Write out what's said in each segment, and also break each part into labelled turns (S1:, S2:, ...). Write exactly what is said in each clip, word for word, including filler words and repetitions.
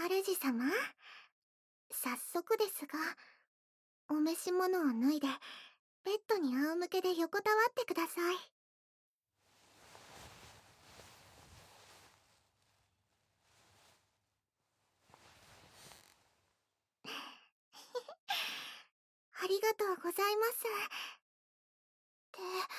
S1: 主様、早速ですが、お召し物を脱いでベッドに仰向けで横たわってください。ありがとうございます。で、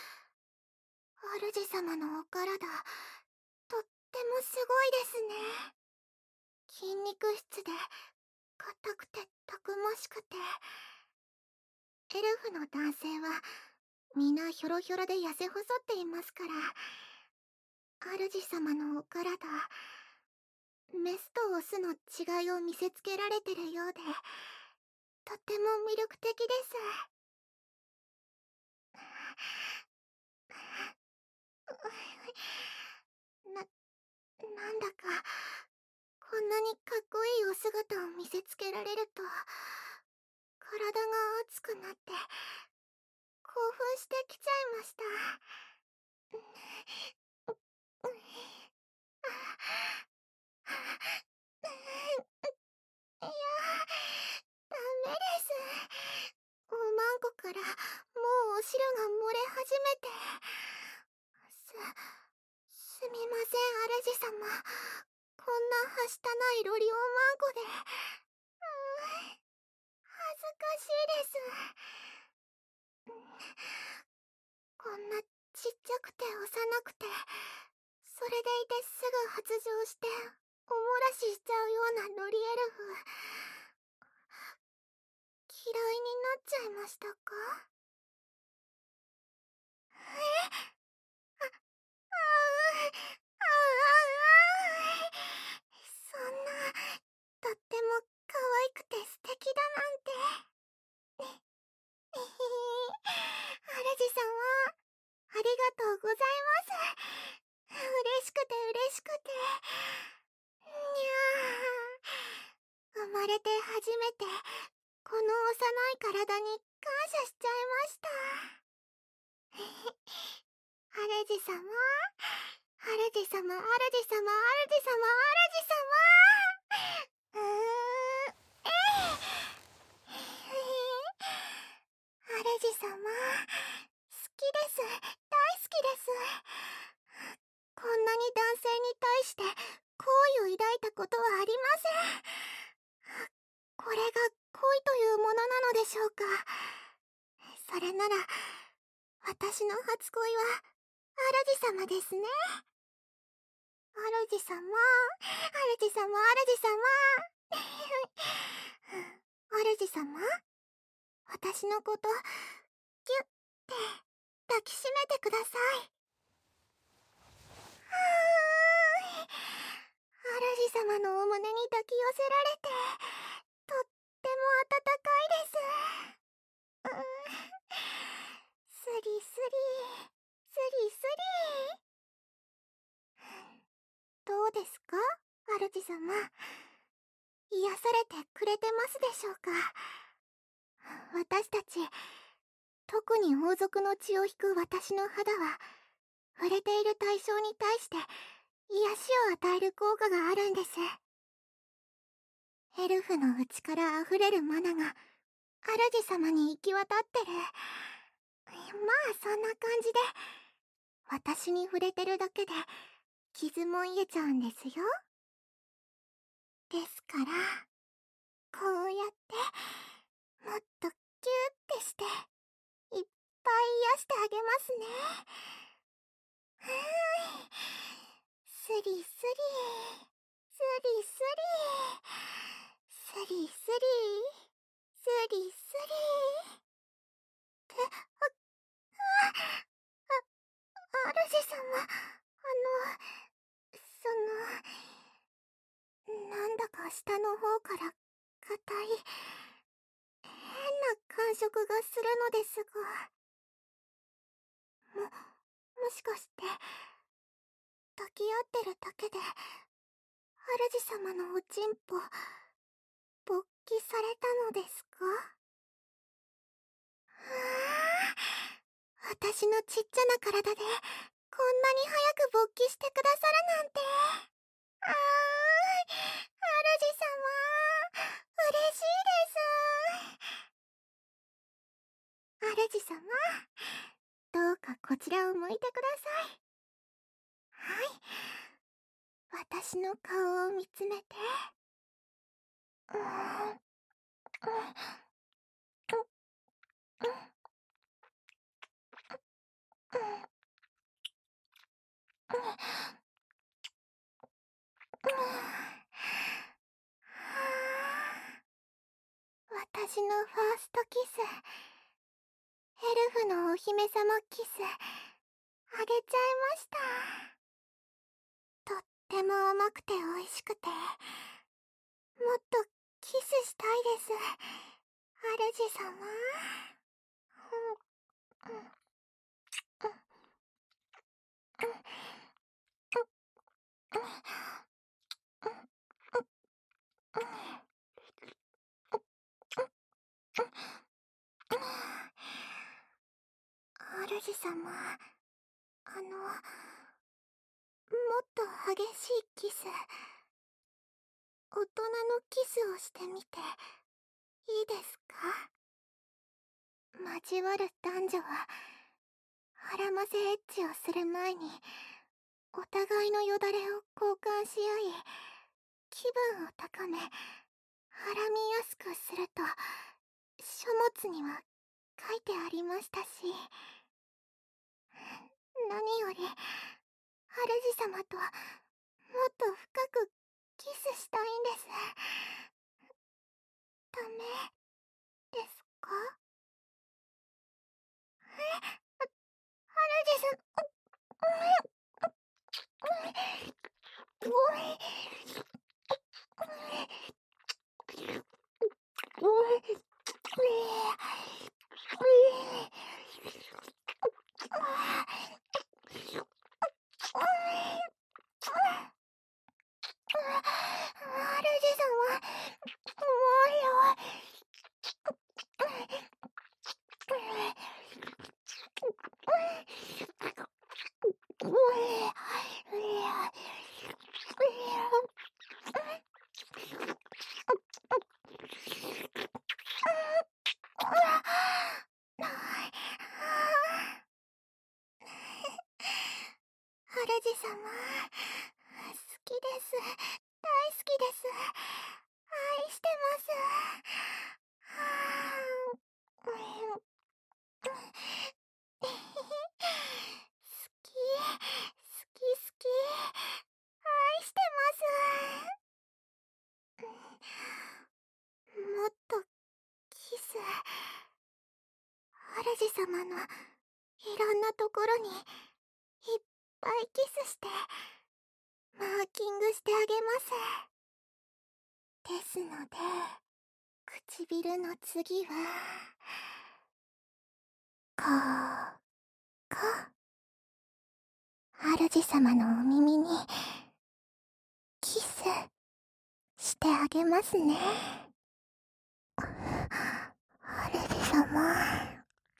S1: 主様のお体、とってもすごいですね。筋肉質で硬くてたくましくて、エルフの男性はみんなひょろひょろで痩せ細っていますから、主様のお体、メスとオスの違いを見せつけられてるようで、とっても魅力的です。な、なんだか、こんなにかっこいいお姿を見せつけられると、体が熱くなって、興奮してきちゃいました。いや、ダメです。おまんこからもうお汁が漏れ始めて。す、すみません、主様。こんなはしたないロリオンマンコで。うー恥ずかしいです。こんなちっちゃくて幼くて、それでいてすぐ発情しておもらししちゃうようなロリエルフ、嫌いになっちゃいましたか？え？あ、あう、あうあうあう。そんな、とっても可愛くて素敵だなんて。えへへ、主様、ありがとうございます。嬉しくて嬉しくて。にゃー。生まれて初めて、この幼い体に感謝しちゃいました。主様、主様、主様、主様、主様。うーん、ええ。主様、好きです。大好きです。こんなに男性に対して好意を抱いたことはありません。これが恋というものなのでしょうか。それなら、私の初恋は主様ですね。主様、主様、主様。主様、私のこと、ギュッて抱きしめてください。はーい。主様のお胸に抱き寄せられて、とっても温かいです。うーん、スリスリ、スリスリ。どうですか、主様。癒されてくれてますでしょうか。私たち、特に王族の血を引く私の肌は、触れている対象に対して癒しを与える効果があるんです。エルフの内から溢れるマナが主様に行き渡ってる。まあそんな感じで、私に触れてるだけで傷も癒えちゃうんですよ。ですから、こうやってもっとギューってしていっぱい癒してあげますね。はーい。スリスリ、スリスリ、スリスリ、スリスリ。って、あ、あ、あ、主様、あの、その、なんだか下の方から硬い、変な感触がするのですが、も、もしかして、抱き合ってるだけで、主様のおちんぽ、勃起されたのですか？うわー、私のちっちゃな体で、こんなに早く勃起してくださるなんて。あーい、主主様、どうかこちらを向いてください。はい、私の顔を見つめて。うーん、うん、うん、うん、うん、私のファーストキス、エルフのお姫様キス、あげちゃいました。とっても甘くて美味しくて、もっとキスしたいです、主様。うん、うん、うん、うん、うん、うん、主様、あの、もっと激しいキス、大人のキスをしてみていいですか？交わる男女は腹ませエッチをする前にお互いのよだれを交換し合い、気分を高め、はらみやすくすると書物には書いてありましたし、何より主様ともっと深くキスしたいんです。ダメですか？え、主様、ごめん、ごめん、ごめん、主様、もうよ。主様、好きです。大好きです。愛してます。はあ、うん、好き、好き好き、愛してます。もっとキス、主様のいろんなところにいっぱいキスしてマーキングしてあげます。ですので、唇の次はこう、こう、主様のお耳にキスしてあげますね。主様、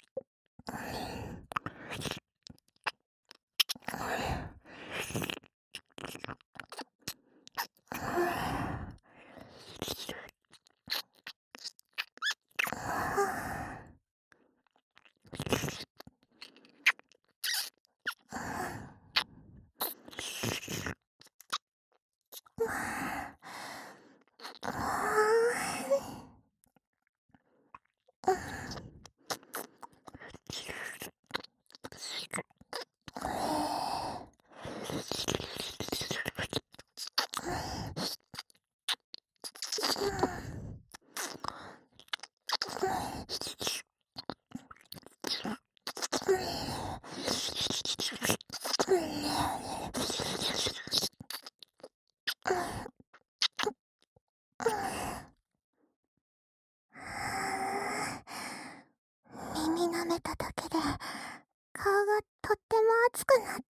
S1: 耳舐めただけで顔がとっても熱くなって、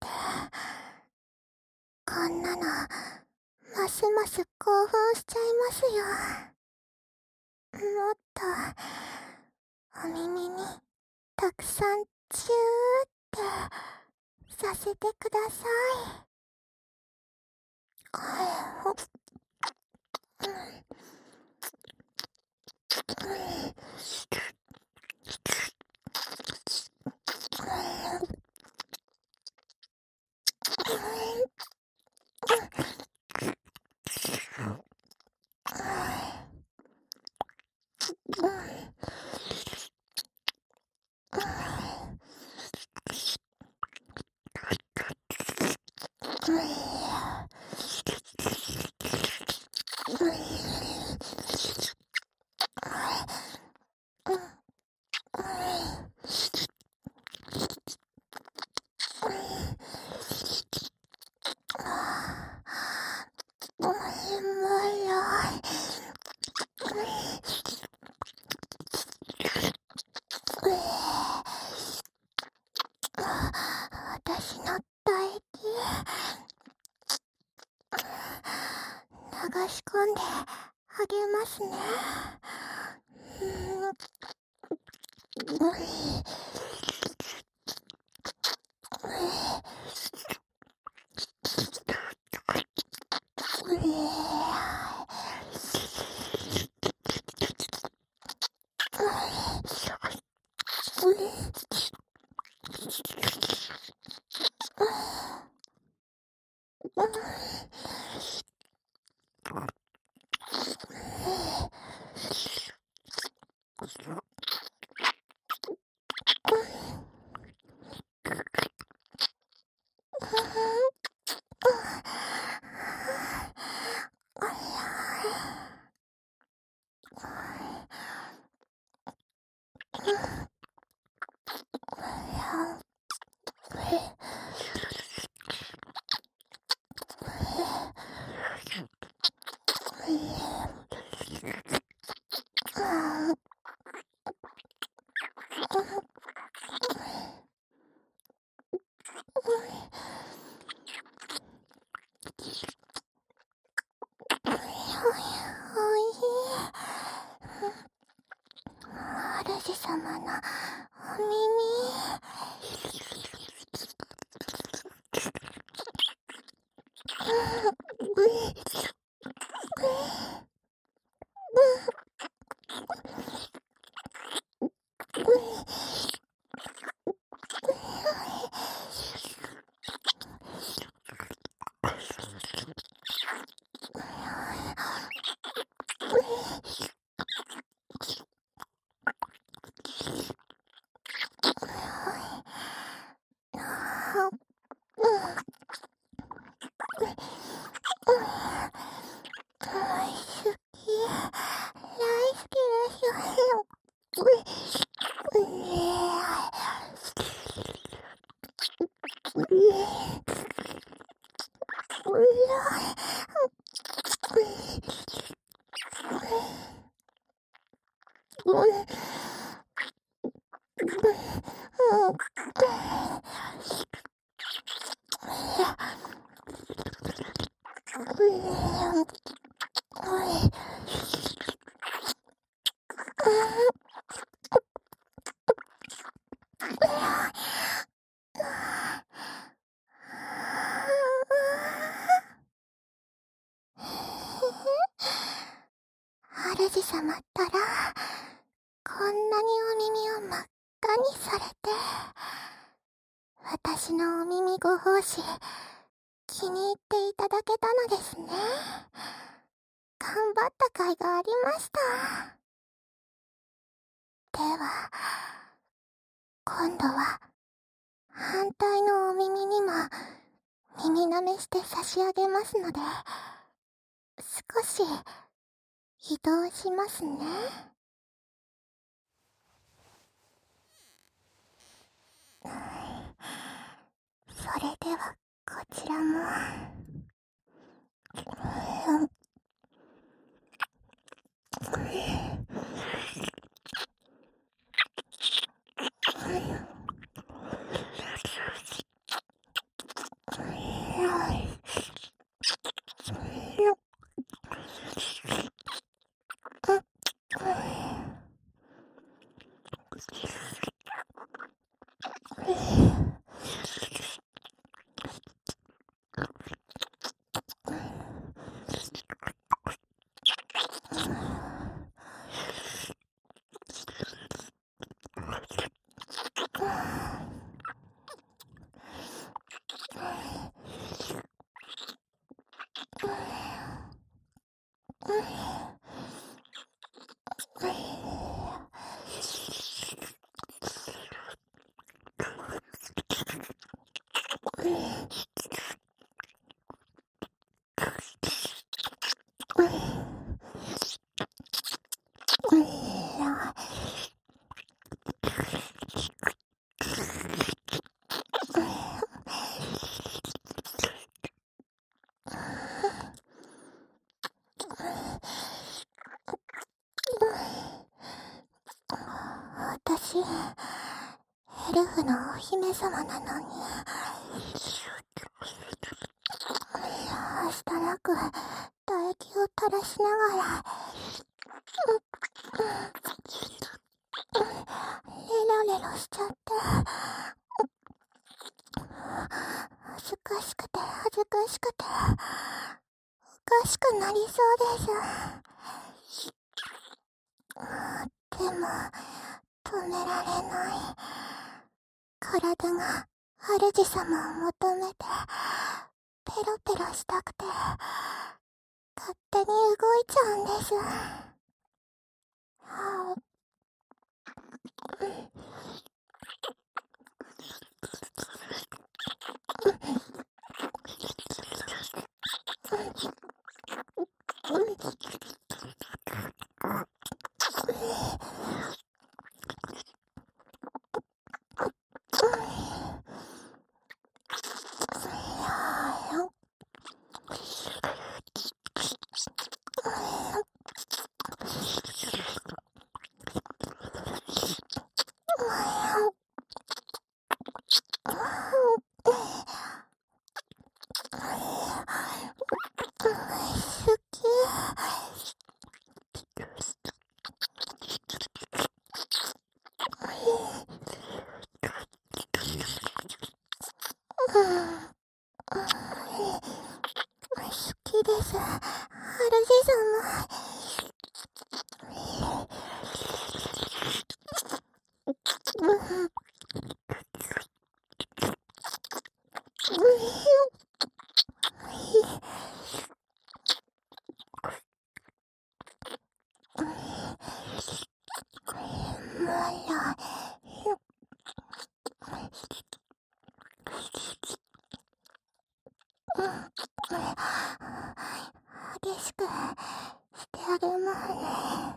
S1: こんなのますます興奮しちゃいますよ。もっとお耳にたくさんチューってさせてください。 私の唾液流し込んであげますね。主様のお耳。主様ったら、こんなにお耳を真っ赤にされて、私のお耳ご奉仕、気に入っていただけたのですね。頑張った甲斐がありました。では、今度は、反対のお耳にも、耳舐めして差し上げますので、少し、移動しますね。それではこちらも。 私、エルフのお姫様なのに。はしたなく唾液を垂らしながら、レロレロしちゃって、恥ずかしくて恥ずかしくて、おかしくなりそうです。でも、止められない。体が主様を求めて、ペロペロしたくて、勝手に動いちゃうんです。はあ、好き。好きです。主様。激しくしてあげますね。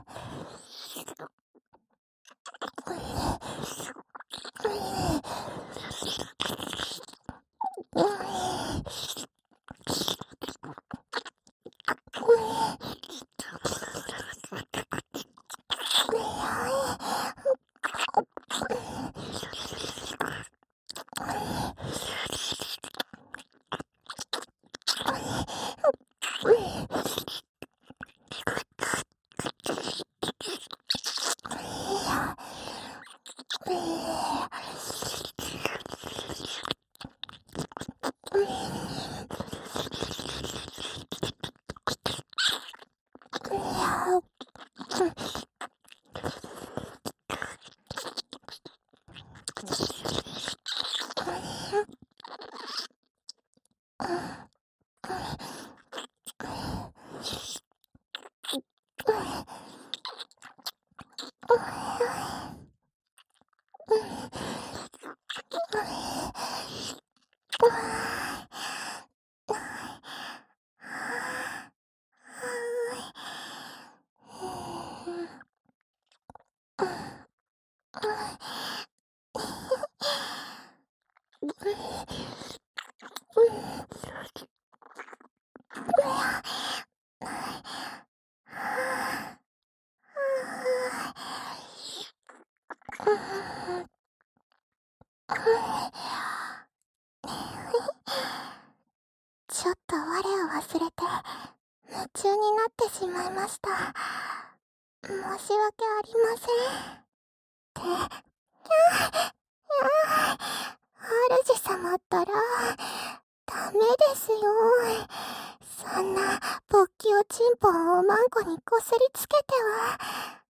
S1: ちょっと我を忘れて夢中になってしまいました。申し訳ありません。って、主様ったらダメですよ。そんな勃起をチンポをおまんこにこすりつけては。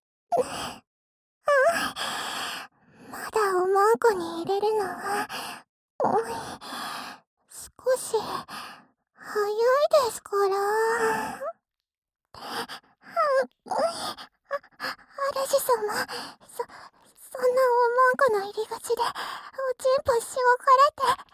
S1: まだおまんこに入れるのは少し早いですから。主様、そ、そんなおまんこの入り口でおちんぽしごかれて。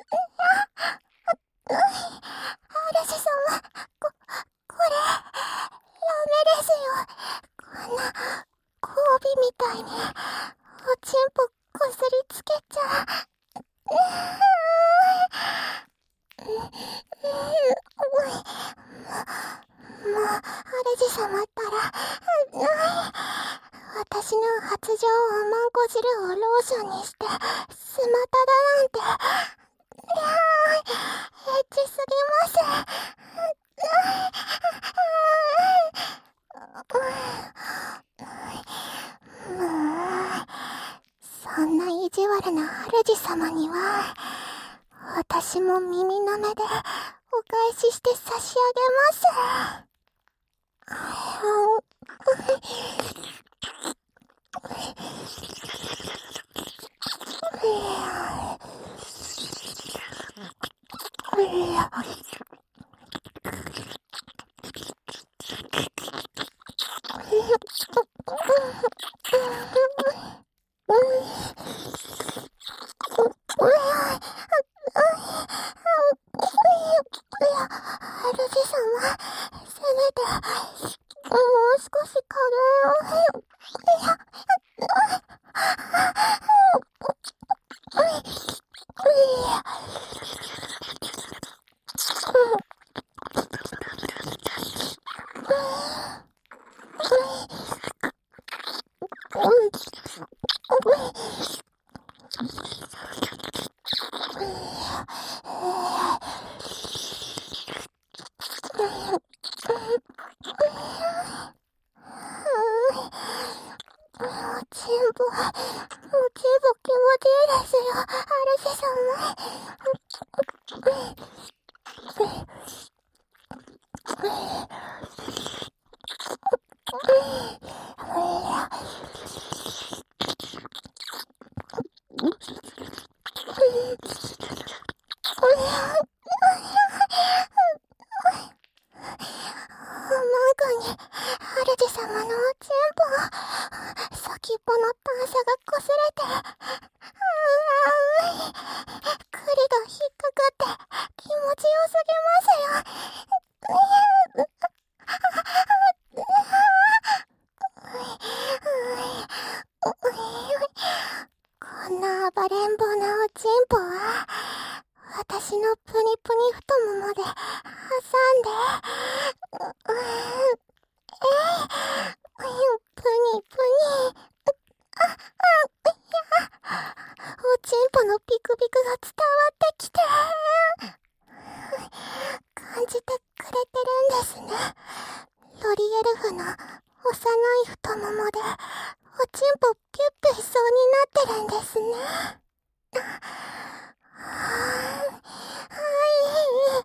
S1: 主様、こ、これ、ダメですよ。こんな、交尾みたいに、おちんぽこすりつけちゃ。もう、主様ったら、 私の発情おまんこ汁をローションにしてスマタだなんて、いやー、エッチすぎます。もう、そんな意地悪な主様には私も耳の目でお返しして差し上げます。主様、せめてもう少し加減を。おちんぽ、おちんぽ気持ちいいですよ、主様。主様のおちんぽ、先っぽの段差がこすれて、あーい、栗が引っかかって気持ちよすぎますよ。こんな暴れん坊なおちんぽは私のプニプニ太ももで挟んで、うーん、えー、プニプニ、あ、あ、いや、おちんぽのピクピクが伝わってきて、感じてくれてるんですね。ロリエルフの幼い太ももでおちんぽピュッピュしそうになってるんですね。はい、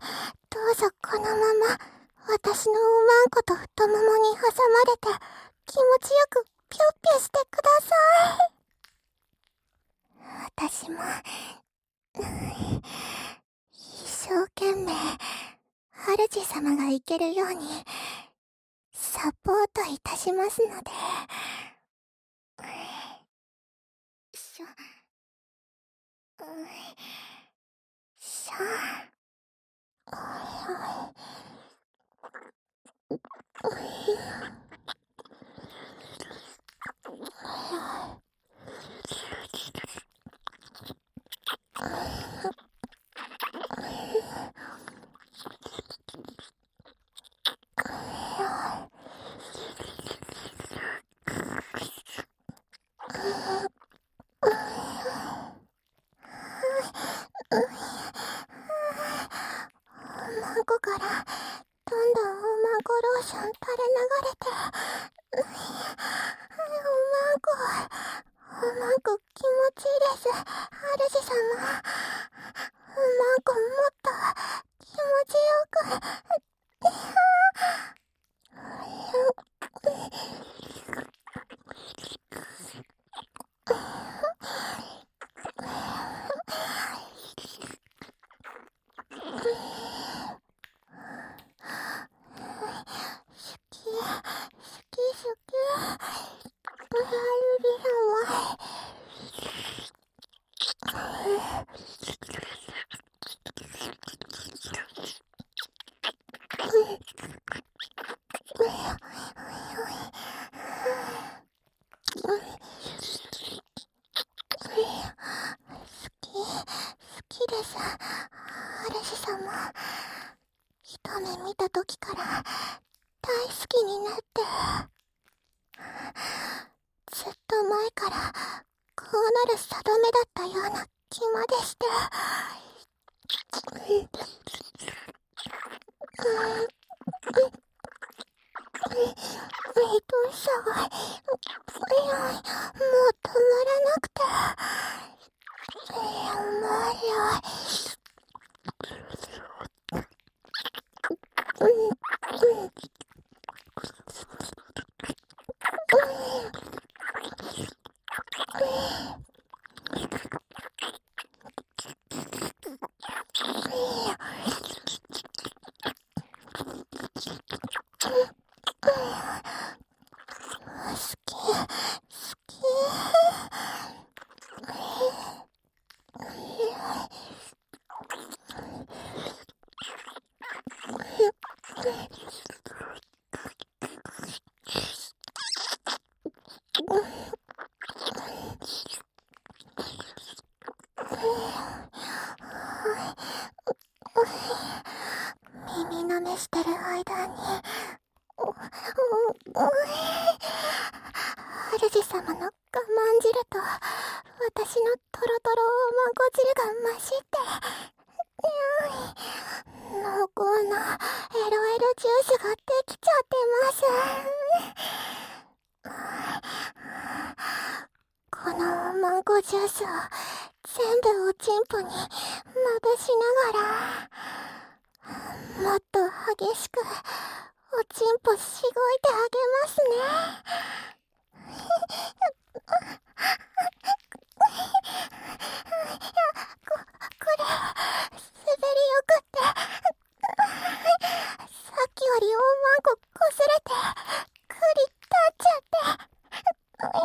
S1: どうぞこのまま私のおまんこと太ももに挟まれて気持ちよくピュッピュしてください。私も、うん、一生懸命主様が行けるようにサポートいたしますので、しょ、うん、しょ、おまんこからどんどんおまんこローション垂れ流れて、おまんこ、おまんこ気持ちいいです、主様。おまんこもっと気持ちよく、好き、好き好き、主様。 前からこうなる定めだったような気までして。愛しさが、いや、もう止まらなくて。やばいよ。耳舐めしてる間に、主様の我慢汁と私のトロトロおまんこ汁が混じって、濃厚なエロエロジュースができちゃってます。このおまんこジュースを全部おちんぽにまぶしながら、もっと激しくおちんぽしごいてあげますね。こ、これ、滑りよくって、さっきよりおまんここすれて、栗立っちゃって、いや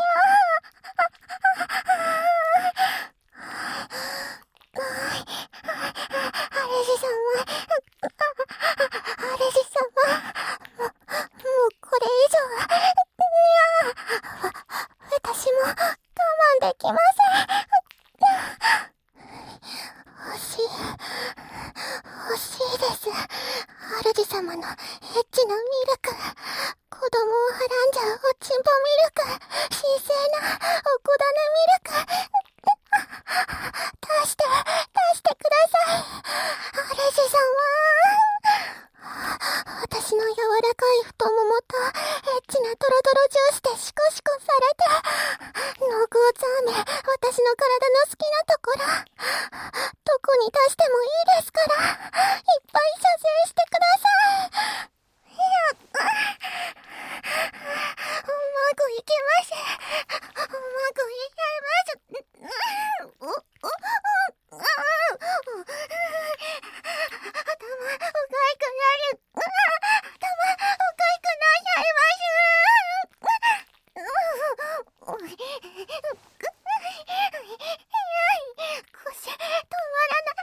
S1: ー、主様、主様、も、もうこれ以上は、いやー、私も我慢できません。欲しい、欲しいです。主様のエッチなミルク、子供をはらんじゃうおちんぽミルク、神聖なおこだねミルク、出して、出してください。主様。私の柔らかい太ももとエッチなトロトロジュースでシコシコされて、濃厚ザーメン、私の体の好きなところ、どこに出してもいいですから、いっぱい射精してください。いや、うまくいきません。うまくいきません。う、う、う、う、頭、おかいくなる。頭、おかいくなっちゃいます。腰、止まらない。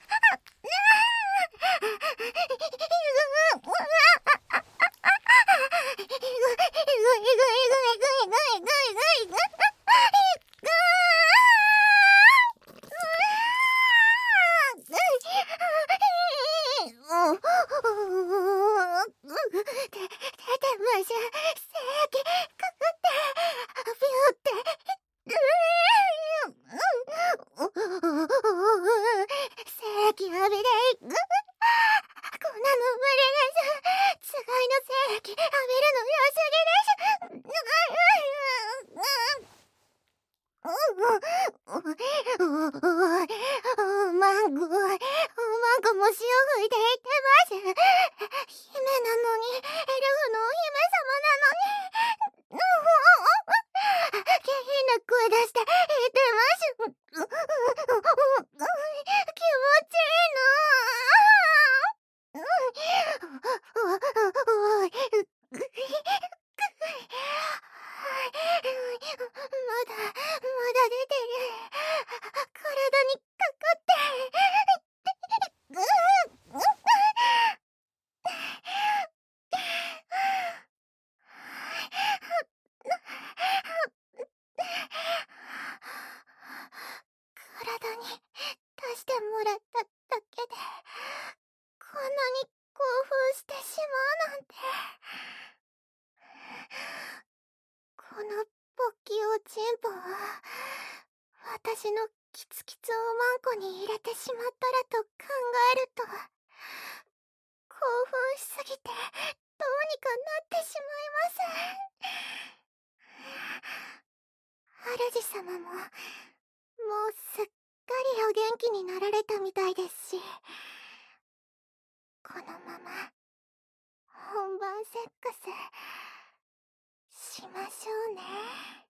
S1: 体に出してもらっただけでこんなに興奮してしまうなんて。この勃起おチンポを私のキツキツおまんこに入れてしまったらと考えると、興奮しすぎてどうにかなってしまいます。主様ももうすっかりお元気になられたみたいですし、このまま本番セックスしましょうね。